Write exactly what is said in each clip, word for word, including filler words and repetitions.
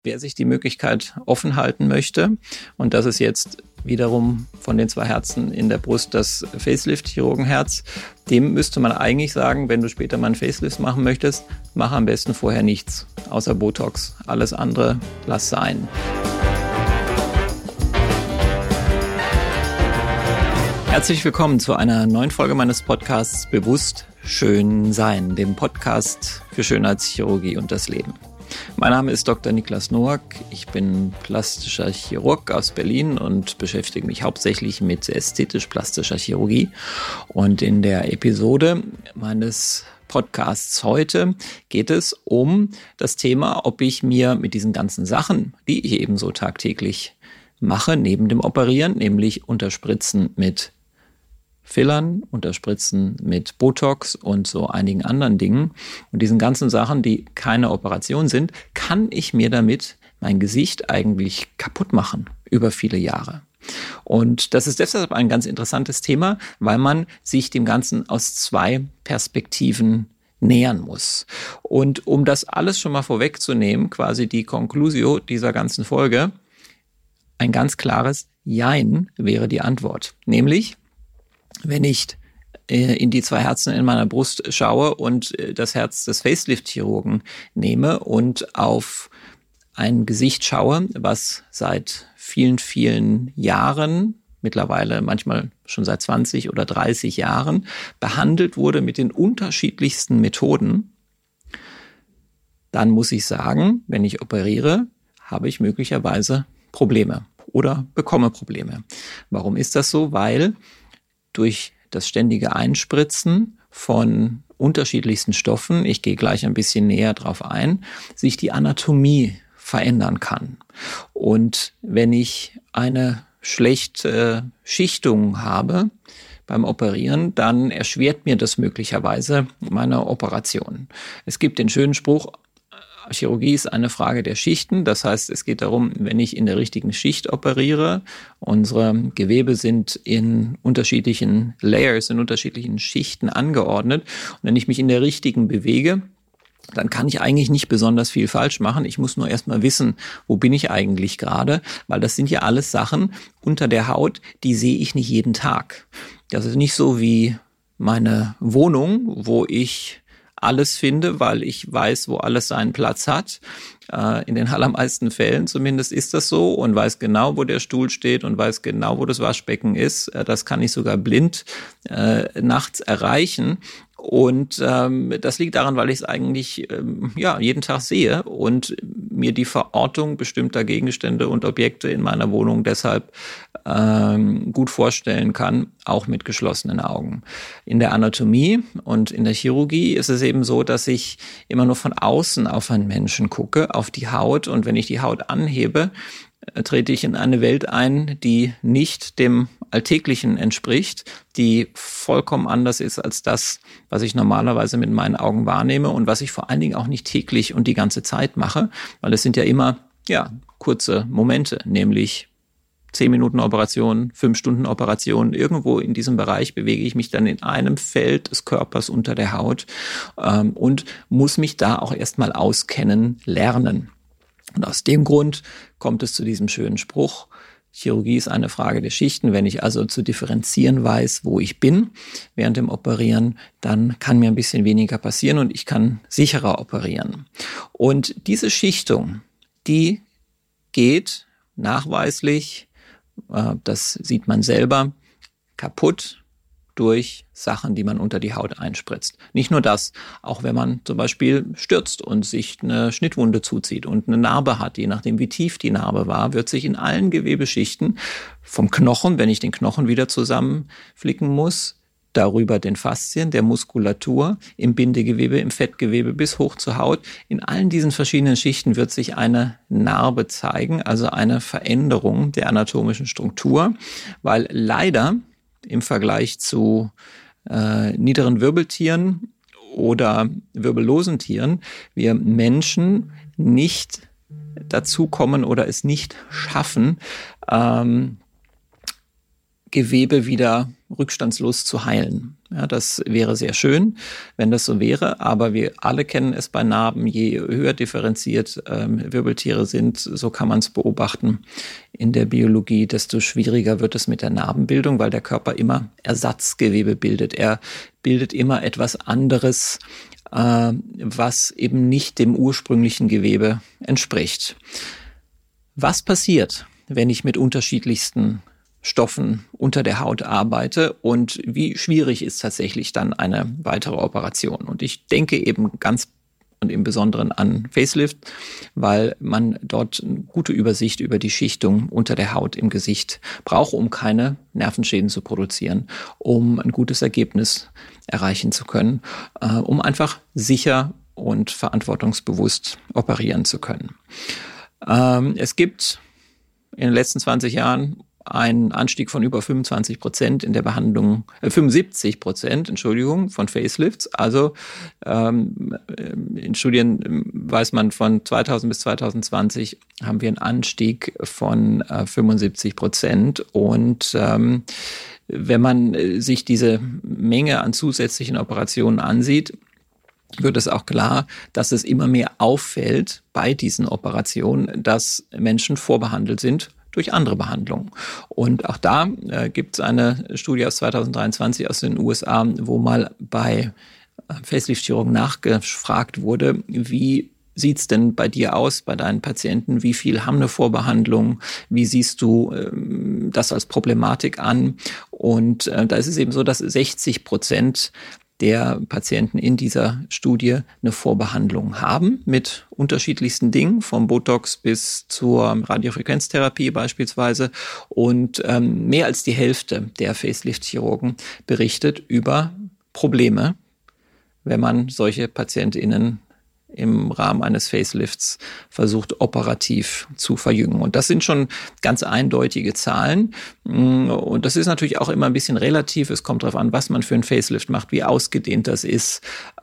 Wer sich die Möglichkeit offen halten möchte, und das ist jetzt wiederum von den zwei Herzen in der Brust das Facelift-Chirurgenherz, dem müsste man eigentlich sagen, wenn du später mal einen Facelift machen möchtest, mach am besten vorher nichts, außer Botox. Alles andere lass sein. Herzlich willkommen zu einer neuen Folge meines Podcasts Bewusst Schön Sein, dem Podcast für Schönheitschirurgie und das Leben. Mein Name ist Doktor Niklas Noack, ich bin plastischer Chirurg aus Berlin und beschäftige mich hauptsächlich mit ästhetisch-plastischer Chirurgie. Und in der Episode meines Podcasts heute geht es um das Thema, ob ich mir mit diesen ganzen Sachen, die ich ebenso tagtäglich mache, neben dem Operieren, nämlich unterspritzen mit Fillern, unterspritzen mit Botox und so einigen anderen Dingen und diesen ganzen Sachen, die keine Operation sind, kann ich mir damit mein Gesicht eigentlich kaputt machen über viele Jahre. Und das ist deshalb ein ganz interessantes Thema, weil man sich dem Ganzen aus zwei Perspektiven nähern muss. Und um das alles schon mal vorwegzunehmen, quasi die Conclusio dieser ganzen Folge, ein ganz klares Jein wäre die Antwort. Nämlich, wenn ich äh, in die zwei Herzen in meiner Brust schaue und äh, das Herz des Facelift-Chirurgen nehme und auf ein Gesicht schaue, was seit vielen, vielen Jahren, mittlerweile manchmal schon seit zwanzig oder dreißig Jahren, behandelt wurde mit den unterschiedlichsten Methoden, dann muss ich sagen, wenn ich operiere, habe ich möglicherweise Probleme oder bekomme Probleme. Warum ist das so? Weil durch das ständige Einspritzen von unterschiedlichsten Stoffen, ich gehe gleich ein bisschen näher drauf ein, sich die Anatomie verändern kann. Und wenn ich eine schlechte Schichtung habe beim Operieren, dann erschwert mir das möglicherweise meine Operation. Es gibt den schönen Spruch, Chirurgie ist eine Frage der Schichten. Das heißt, es geht darum, wenn ich in der richtigen Schicht operiere, unsere Gewebe sind in unterschiedlichen Layers, in unterschiedlichen Schichten angeordnet. Und wenn ich mich in der richtigen bewege, dann kann ich eigentlich nicht besonders viel falsch machen. Ich muss nur erstmal wissen, wo bin ich eigentlich gerade, weil das sind ja alles Sachen unter der Haut, die sehe ich nicht jeden Tag. Das ist nicht so wie meine Wohnung, wo ich alles finde, weil ich weiß, wo alles seinen Platz hat. In den allermeisten Fällen zumindest ist das so und weiß genau, wo der Stuhl steht und weiß genau, wo das Waschbecken ist. Das kann ich sogar blind äh, nachts erreichen. Und ähm, das liegt daran, weil ich es eigentlich ähm, ja jeden Tag sehe und mir die Verortung bestimmter Gegenstände und Objekte in meiner Wohnung deshalb ähm, gut vorstellen kann, auch mit geschlossenen Augen. In der Anatomie und in der Chirurgie ist es eben so, dass ich immer nur von außen auf einen Menschen gucke, auf die Haut, und wenn ich die Haut anhebe, trete ich in eine Welt ein, die nicht dem Alltäglichen entspricht, die vollkommen anders ist als das, was ich normalerweise mit meinen Augen wahrnehme und was ich vor allen Dingen auch nicht täglich und die ganze Zeit mache, weil es sind ja immer ja kurze Momente, nämlich zehn Minuten Operation, fünf Stunden Operation. Irgendwo in diesem Bereich bewege ich mich dann in einem Feld des Körpers unter der Haut ähm, und muss mich da auch erstmal auskennen, lernen. Und aus dem Grund kommt es zu diesem schönen Spruch, Chirurgie ist eine Frage der Schichten. Wenn ich also zu differenzieren weiß, wo ich bin während dem Operieren, dann kann mir ein bisschen weniger passieren und ich kann sicherer operieren. Und diese Schichtung, die geht nachweislich, äh, das sieht man selber, kaputt durch Sachen, die man unter die Haut einspritzt. Nicht nur das, auch wenn man zum Beispiel stürzt und sich eine Schnittwunde zuzieht und eine Narbe hat, je nachdem wie tief die Narbe war, wird sich in allen Gewebeschichten vom Knochen, wenn ich den Knochen wieder zusammenflicken muss, darüber den Faszien, der Muskulatur, im Bindegewebe, im Fettgewebe bis hoch zur Haut. In allen diesen verschiedenen Schichten wird sich eine Narbe zeigen, also eine Veränderung der anatomischen Struktur, weil leider im Vergleich zu äh, niederen Wirbeltieren oder wirbellosen Tieren wir Menschen nicht dazu kommen oder es nicht schaffen, ähm, Gewebe wieder rückstandslos zu heilen. Ja, das wäre sehr schön, wenn das so wäre, aber wir alle kennen es bei Narben. Je höher differenziert ähm, Wirbeltiere sind, so kann man es beobachten in der Biologie, desto schwieriger wird es mit der Narbenbildung, weil der Körper immer Ersatzgewebe bildet. Er bildet immer etwas anderes, äh, was eben nicht dem ursprünglichen Gewebe entspricht. Was passiert, wenn ich mit unterschiedlichsten Stoffen unter der Haut arbeite und wie schwierig ist tatsächlich dann eine weitere Operation? Und ich denke eben ganz und im Besonderen an Facelift, weil man dort eine gute Übersicht über die Schichtung unter der Haut im Gesicht braucht, um keine Nervenschäden zu produzieren, um ein gutes Ergebnis erreichen zu können, äh, um einfach sicher und verantwortungsbewusst operieren zu können. Ähm, es gibt in den letzten zwanzig Jahren ein Anstieg von über fünfundzwanzig Prozent in der Behandlung, äh, fünfundsiebzig Prozent, Entschuldigung, von Facelifts. Also ähm, in Studien weiß man, von zweitausend bis zweitausendzwanzig haben wir einen Anstieg von äh, fünfundsiebzig Prozent. Und ähm, wenn man sich diese Menge an zusätzlichen Operationen ansieht, wird es auch klar, dass es immer mehr auffällt bei diesen Operationen, dass Menschen vorbehandelt sind durch andere Behandlungen. Und auch da äh, gibt es eine Studie aus zweitausenddreiundzwanzig aus den U S A, wo mal bei äh, Facelift-Chirurgen nachgefragt wurde, wie sieht's denn bei dir aus, bei deinen Patienten? Wie viel haben eine Vorbehandlung? Wie siehst du ähm, das als Problematik an? Und äh, da ist es eben so, dass sechzig Prozent der Patienten in dieser Studie eine Vorbehandlung haben mit unterschiedlichsten Dingen, vom Botox bis zur Radiofrequenztherapie beispielsweise. Und ähm, mehr als die Hälfte der Facelift-Chirurgen berichtet über Probleme, wenn man solche PatientInnen im Rahmen eines Facelifts versucht, operativ zu verjüngen. Und das sind schon ganz eindeutige Zahlen. Und das ist natürlich auch immer ein bisschen relativ. Es kommt darauf an, was man für ein Facelift macht, wie ausgedehnt das ist.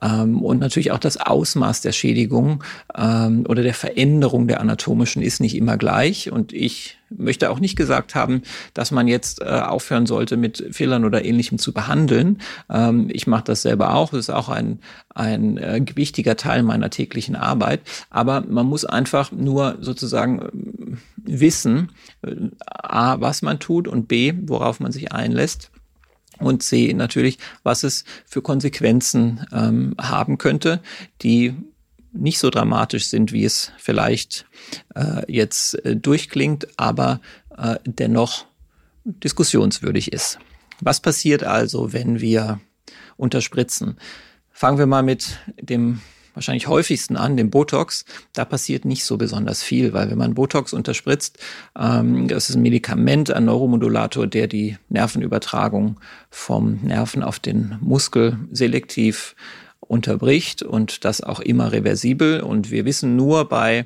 Und natürlich auch das Ausmaß der Schädigung oder der Veränderung der anatomischen ist nicht immer gleich. Und ich möchte auch nicht gesagt haben, dass man jetzt äh, aufhören sollte, mit Fillern oder Ähnlichem zu behandeln. Ähm, ich mache das selber auch. Das ist auch ein, ein äh, wichtiger Teil meiner täglichen Arbeit. Aber man muss einfach nur sozusagen äh, wissen, äh, A, was man tut und B, worauf man sich einlässt. Und C, natürlich, was es für Konsequenzen ähm, haben könnte, die nicht so dramatisch sind, wie es vielleicht äh, jetzt äh, durchklingt, aber äh, dennoch diskussionswürdig ist. Was passiert also, wenn wir unterspritzen? Fangen wir mal mit dem wahrscheinlich häufigsten an, dem Botox. Da passiert nicht so besonders viel, weil wenn man Botox unterspritzt, ähm, das ist ein Medikament, ein Neuromodulator, der die Nervenübertragung vom Nerven auf den Muskel selektiv unterbricht und das auch immer reversibel. Und wir wissen nur bei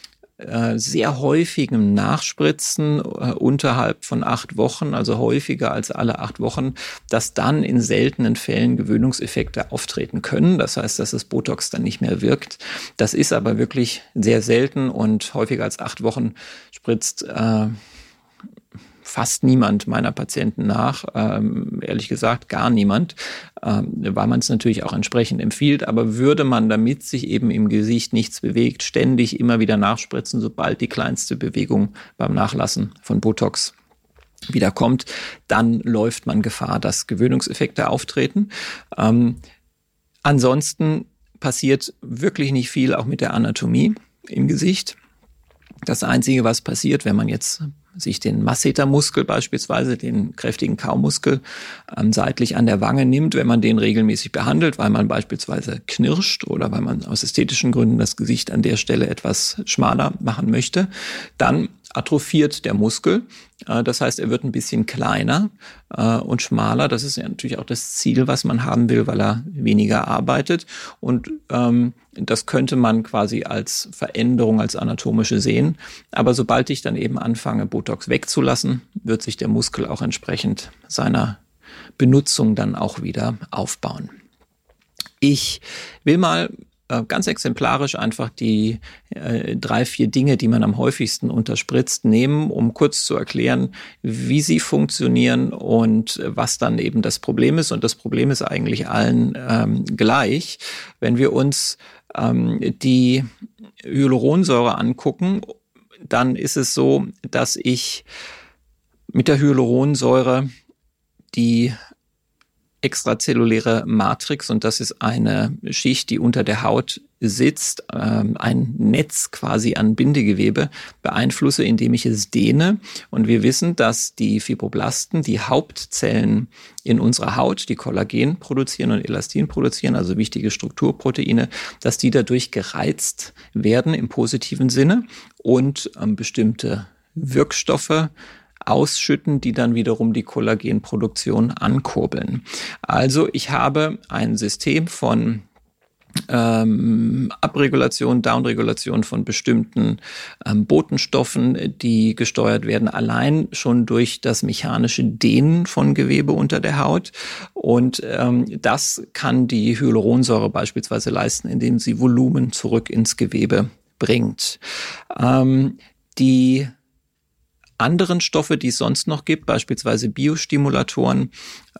äh, sehr häufigem Nachspritzen äh, unterhalb von acht Wochen, also häufiger als alle acht Wochen, dass dann in seltenen Fällen Gewöhnungseffekte auftreten können. Das heißt, dass das Botox dann nicht mehr wirkt. Das ist aber wirklich sehr selten und häufiger als acht Wochen spritzt äh, fast niemand meiner Patienten nach, ähm, ehrlich gesagt gar niemand, ähm, weil man es natürlich auch entsprechend empfiehlt. Aber würde man, damit sich eben im Gesicht nichts bewegt, ständig immer wieder nachspritzen, sobald die kleinste Bewegung beim Nachlassen von Botox wieder kommt, dann läuft man Gefahr, dass Gewöhnungseffekte auftreten. Ähm, ansonsten passiert wirklich nicht viel auch mit der Anatomie im Gesicht. Das Einzige, was passiert, wenn man jetzt sich den Massetermuskel beispielsweise, den kräftigen Kaumuskel, ähm, seitlich an der Wange nimmt, wenn man den regelmäßig behandelt, weil man beispielsweise knirscht oder weil man aus ästhetischen Gründen das Gesicht an der Stelle etwas schmaler machen möchte, dann atrophiert der Muskel. Äh, das heißt, er wird ein bisschen kleiner äh, und schmaler. Das ist ja natürlich auch das Ziel, was man haben will, weil er weniger arbeitet. Und ähm, das könnte man quasi als Veränderung, als anatomische sehen. Aber sobald ich dann eben anfange, Botox wegzulassen, wird sich der Muskel auch entsprechend seiner Benutzung dann auch wieder aufbauen. Ich will mal äh, ganz exemplarisch einfach die äh, drei, vier Dinge, die man am häufigsten unterspritzt, nehmen, um kurz zu erklären, wie sie funktionieren und was dann eben das Problem ist. Und das Problem ist eigentlich allen ähm, gleich. Wenn wir uns ähm, die Hyaluronsäure angucken, dann ist es so, dass ich mit der Hyaluronsäure die extrazelluläre Matrix, und das ist eine Schicht, die unter der Haut sitzt, ähm, ein Netz quasi an Bindegewebe, beeinflusse, indem ich es dehne. Und wir wissen, dass die Fibroblasten, die Hauptzellen in unserer Haut, die Kollagen produzieren und Elastin produzieren, also wichtige Strukturproteine, dass die dadurch gereizt werden im positiven Sinne und ähm, bestimmte Wirkstoffe ausschütten, die dann wiederum die Kollagenproduktion ankurbeln. Also ich habe ein System von ähm, Abregulation, Downregulation von bestimmten ähm, Botenstoffen, die gesteuert werden, allein schon durch das mechanische Dehnen von Gewebe unter der Haut. Und ähm, das kann die Hyaluronsäure beispielsweise leisten, indem sie Volumen zurück ins Gewebe bringt. Ähm, die anderen Stoffe, die es sonst noch gibt, beispielsweise Biostimulatoren.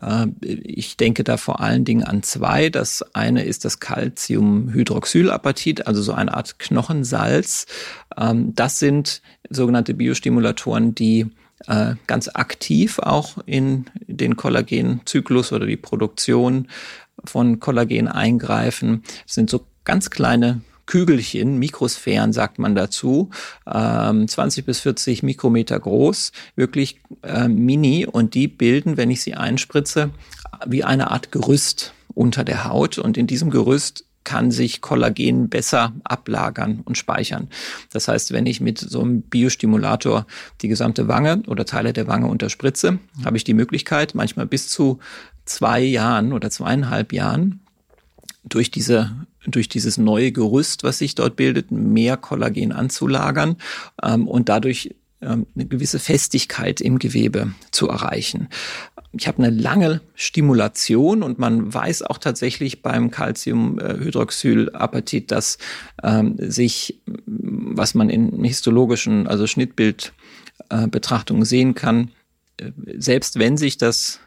Ich denke da vor allen Dingen an zwei. Das eine ist das Calciumhydroxylapatit, also so eine Art Knochensalz. Das sind sogenannte Biostimulatoren, die ganz aktiv auch in den Kollagenzyklus oder die Produktion von Kollagen eingreifen. Das sind so ganz kleine Kügelchen, Mikrosphären sagt man dazu, ähm, zwanzig bis vierzig Mikrometer groß, wirklich äh, mini, und die bilden, wenn ich sie einspritze, wie eine Art Gerüst unter der Haut, und in diesem Gerüst kann sich Kollagen besser ablagern und speichern. Das heißt, wenn ich mit so einem Biostimulator die gesamte Wange oder Teile der Wange unterspritze, habe ich die Möglichkeit, manchmal bis zu zwei Jahren oder zweieinhalb Jahren durch diese durch dieses neue Gerüst, was sich dort bildet, mehr Kollagen anzulagern ähm, und dadurch ähm, eine gewisse Festigkeit im Gewebe zu erreichen. Ich habe eine lange Stimulation, und man weiß auch tatsächlich beim Calciumhydroxylapatit, dass ähm, sich, was man in histologischen, also Schnittbildbetrachtungen äh, sehen kann, äh, selbst wenn sich das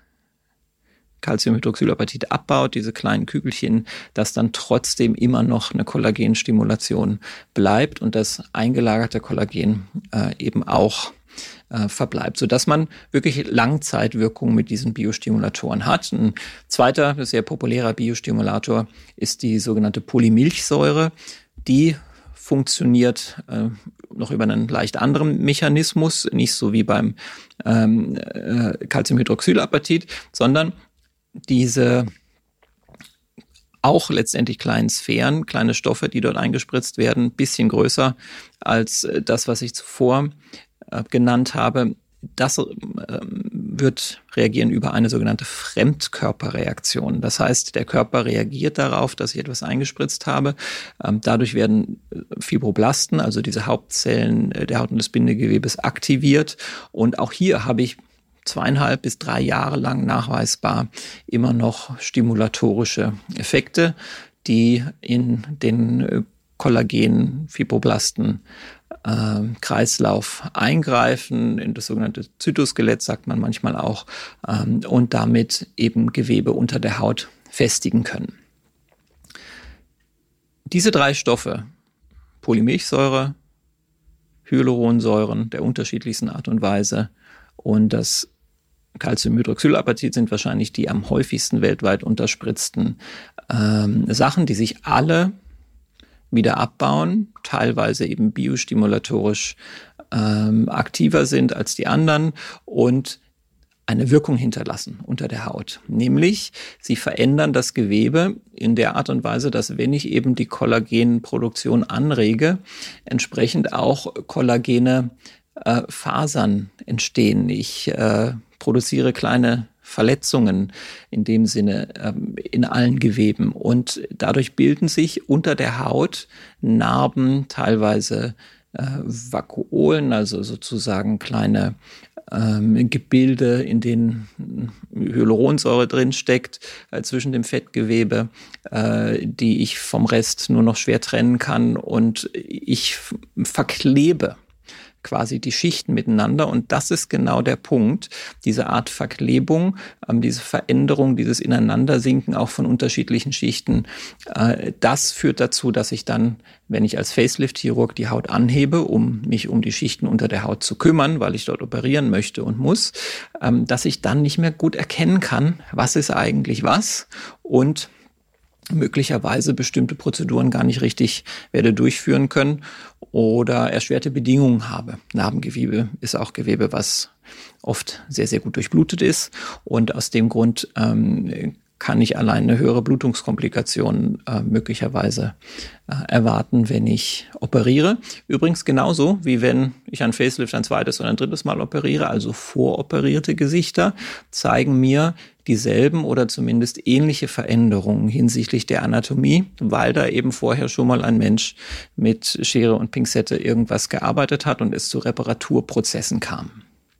Calciumhydroxylapatit abbaut, diese kleinen Kügelchen, dass dann trotzdem immer noch eine Kollagenstimulation bleibt und das eingelagerte Kollagen äh, eben auch äh, verbleibt, sodass man wirklich Langzeitwirkungen mit diesen Biostimulatoren hat. Ein zweiter, sehr populärer Biostimulator ist die sogenannte Polymilchsäure. Die funktioniert äh, noch über einen leicht anderen Mechanismus, nicht so wie beim ähm, äh, Calciumhydroxylapatit, sondern diese auch letztendlich kleinen Sphären, kleine Stoffe, die dort eingespritzt werden, ein bisschen größer als das, was ich zuvor äh, genannt habe. Das äh, wird reagieren über eine sogenannte Fremdkörperreaktion. Das heißt, der Körper reagiert darauf, dass ich etwas eingespritzt habe. Ähm, dadurch werden Fibroblasten, also diese Hauptzellen der Haut und des Bindegewebes, aktiviert. Und auch hier habe ich zweieinhalb bis drei Jahre lang nachweisbar immer noch stimulatorische Effekte, die in den Kollagen-Fibroblasten äh, Kreislauf eingreifen, in das sogenannte Zytoskelett sagt man manchmal auch, ähm, und damit eben Gewebe unter der Haut festigen können. Diese drei Stoffe, Polymilchsäure, Hyaluronsäuren der unterschiedlichsten Art und Weise und das Calciumhydroxylapatit, sind wahrscheinlich die am häufigsten weltweit unterspritzten ähm, Sachen, die sich alle wieder abbauen, teilweise eben biostimulatorisch ähm, aktiver sind als die anderen und eine Wirkung hinterlassen unter der Haut. Nämlich, sie verändern das Gewebe in der Art und Weise, dass, wenn ich eben die Kollagenproduktion anrege, entsprechend auch kollagene äh, Fasern entstehen. Ich äh, produziere kleine Verletzungen in dem Sinne ähm, in allen Geweben, und dadurch bilden sich unter der Haut Narben, teilweise äh, Vakuolen, also sozusagen kleine ähm, Gebilde, in denen Hyaluronsäure drin steckt, äh, zwischen dem Fettgewebe, äh, die ich vom Rest nur noch schwer trennen kann, und ich f- verklebe quasi die Schichten miteinander, und das ist genau der Punkt, diese Art Verklebung, ähm, diese Veränderung, dieses Ineinandersinken auch von unterschiedlichen Schichten, äh, das führt dazu, dass ich dann, wenn ich als Facelift-Chirurg die Haut anhebe, um mich um die Schichten unter der Haut zu kümmern, weil ich dort operieren möchte und muss, ähm, dass ich dann nicht mehr gut erkennen kann, was ist eigentlich was, und möglicherweise bestimmte Prozeduren gar nicht richtig werde durchführen können oder erschwerte Bedingungen habe. Narbengewebe ist auch Gewebe, was oft sehr, sehr gut durchblutet ist, und aus dem Grund ähm, kann ich allein eine höhere Blutungskomplikation äh, möglicherweise äh, erwarten, wenn ich operiere. Übrigens genauso, wie wenn ich ein Facelift ein zweites oder ein drittes Mal operiere, also voroperierte Gesichter zeigen mir dieselben oder zumindest ähnliche Veränderungen hinsichtlich der Anatomie, weil da eben vorher schon mal ein Mensch mit Schere und Pinzette irgendwas gearbeitet hat und es zu Reparaturprozessen kam.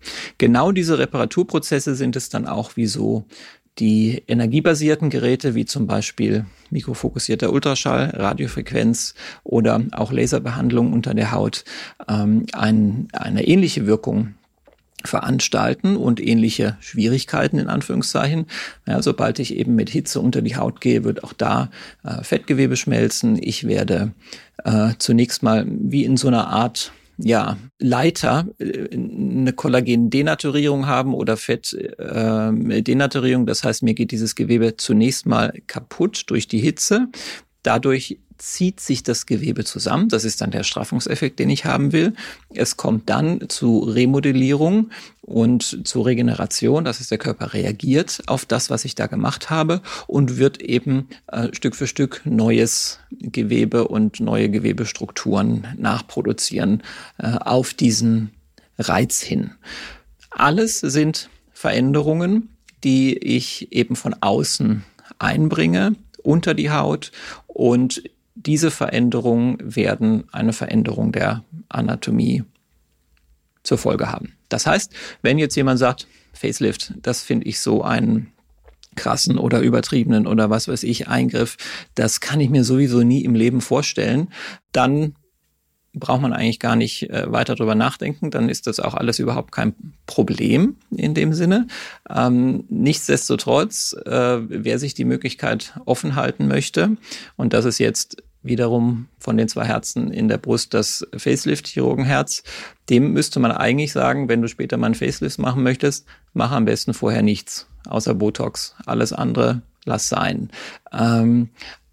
Genau diese Reparaturprozesse sind es dann auch, wieso die energiebasierten Geräte, wie zum Beispiel mikrofokussierter Ultraschall, Radiofrequenz oder auch Laserbehandlung unter der Haut, ähm, ein, eine ähnliche Wirkung veranstalten und ähnliche Schwierigkeiten in Anführungszeichen. Ja, sobald ich eben mit Hitze unter die Haut gehe, wird auch da äh, Fettgewebe schmelzen. Ich werde äh, zunächst mal wie in so einer Art ja, Leiter äh, eine Kollagen-Denaturierung haben oder Fett-Denaturierung. Äh, das heißt, mir geht dieses Gewebe zunächst mal kaputt durch die Hitze. Dadurch zieht sich das Gewebe zusammen. Das ist dann der Straffungseffekt, den ich haben will. Es kommt dann zu Remodellierung und zu Regeneration. Das heißt, der Körper reagiert auf das, was ich da gemacht habe, und wird eben äh, Stück für Stück neues Gewebe und neue Gewebestrukturen nachproduzieren äh, auf diesen Reiz hin. Alles sind Veränderungen, die ich eben von außen einbringe unter die Haut, und diese Veränderungen werden eine Veränderung der Anatomie zur Folge haben. Das heißt, wenn jetzt jemand sagt, Facelift, das finde ich so einen krassen oder übertriebenen oder was weiß ich Eingriff, das kann ich mir sowieso nie im Leben vorstellen, dann braucht man eigentlich gar nicht äh, weiter drüber nachdenken, dann ist das auch alles überhaupt kein Problem in dem Sinne. Ähm, nichtsdestotrotz, äh, wer sich die Möglichkeit offen halten möchte, und das ist jetzt wiederum von den zwei Herzen in der Brust das Facelift-Chirurgenherz, dem müsste man eigentlich sagen, wenn du später mal einen Facelift machen möchtest, mach am besten vorher nichts, außer Botox. Alles andere lass sein. Ähm,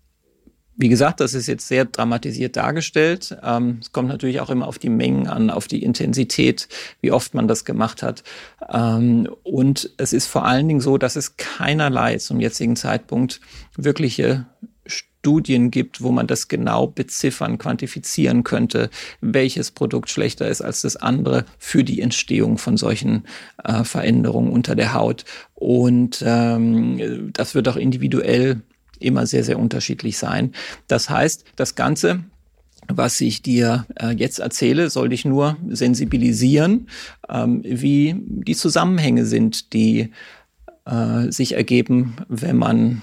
Wie gesagt, das ist jetzt sehr dramatisiert dargestellt. Ähm, es kommt natürlich auch immer auf die Mengen an, auf die Intensität, wie oft man das gemacht hat. Ähm, und es ist vor allen Dingen so, dass es keinerlei zum jetzigen Zeitpunkt wirkliche Studien gibt, wo man das genau beziffern, quantifizieren könnte, welches Produkt schlechter ist als das andere für die Entstehung von solchen äh, Veränderungen unter der Haut. Und ähm, das wird auch individuell immer sehr, sehr unterschiedlich sein. Das heißt, das Ganze, was ich dir äh, jetzt erzähle, soll dich nur sensibilisieren, ähm, wie die Zusammenhänge sind, die äh, sich ergeben, wenn man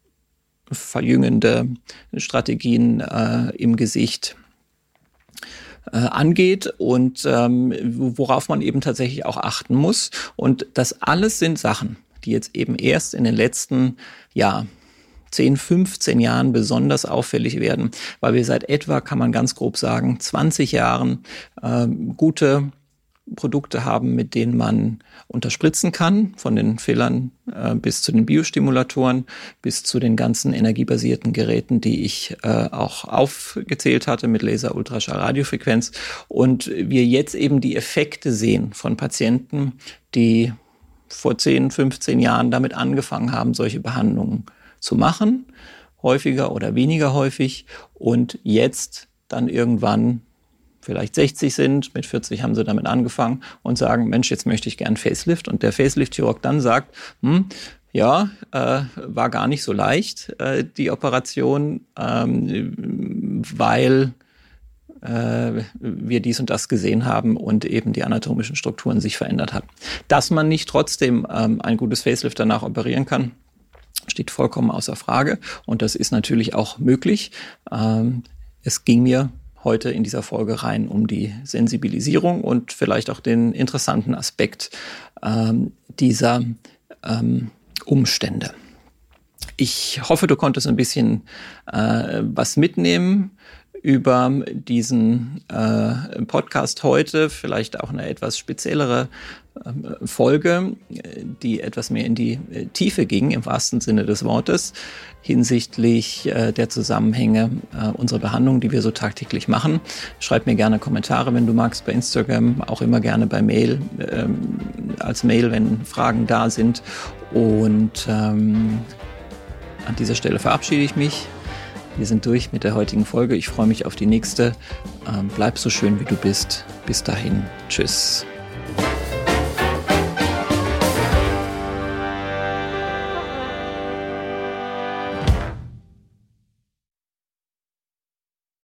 verjüngende Strategien äh, im Gesicht äh, angeht und ähm, worauf man eben tatsächlich auch achten muss. Und das alles sind Sachen, die jetzt eben erst in den letzten, ja, zehn, fünfzehn Jahren besonders auffällig werden, weil wir seit etwa, kann man ganz grob sagen, zwanzig Jahren äh, gute Produkte haben, mit denen man unterspritzen kann, von den Fillern äh, bis zu den Biostimulatoren, bis zu den ganzen energiebasierten Geräten, die ich äh, auch aufgezählt hatte mit Laser, Ultraschall, Radiofrequenz. Und wir jetzt eben die Effekte sehen von Patienten, die vor zehn, fünfzehn Jahren damit angefangen haben, solche Behandlungen zu machen, häufiger oder weniger häufig, und jetzt dann irgendwann vielleicht sechzig sind, mit vierzig haben sie damit angefangen und sagen, Mensch, jetzt möchte ich gern Facelift, und der Facelift-Chirurg dann sagt, hm, ja, äh, war gar nicht so leicht, äh, die Operation, ähm, weil äh, wir dies und das gesehen haben und eben die anatomischen Strukturen sich verändert haben. Dass man nicht trotzdem ähm, ein gutes Facelift danach operieren kann, steht vollkommen außer Frage. Und das ist natürlich auch möglich. Ähm, es ging mir heute in dieser Folge rein um die Sensibilisierung und vielleicht auch den interessanten Aspekt ähm, dieser ähm, Umstände. Ich hoffe, du konntest ein bisschen äh, was mitnehmen über diesen äh, Podcast heute, vielleicht auch eine etwas speziellere äh, Folge, die etwas mehr in die äh, Tiefe ging, im wahrsten Sinne des Wortes, hinsichtlich äh, der Zusammenhänge äh, unserer Behandlung, die wir so tagtäglich machen. Schreib mir gerne Kommentare, wenn du magst, bei Instagram, auch immer gerne bei Mail, ähm, als Mail, wenn Fragen da sind. Und ähm, an dieser Stelle verabschiede ich mich. Wir sind durch mit der heutigen Folge. Ich freue mich auf die nächste. Ähm, bleib so schön, wie du bist. Bis dahin. Tschüss.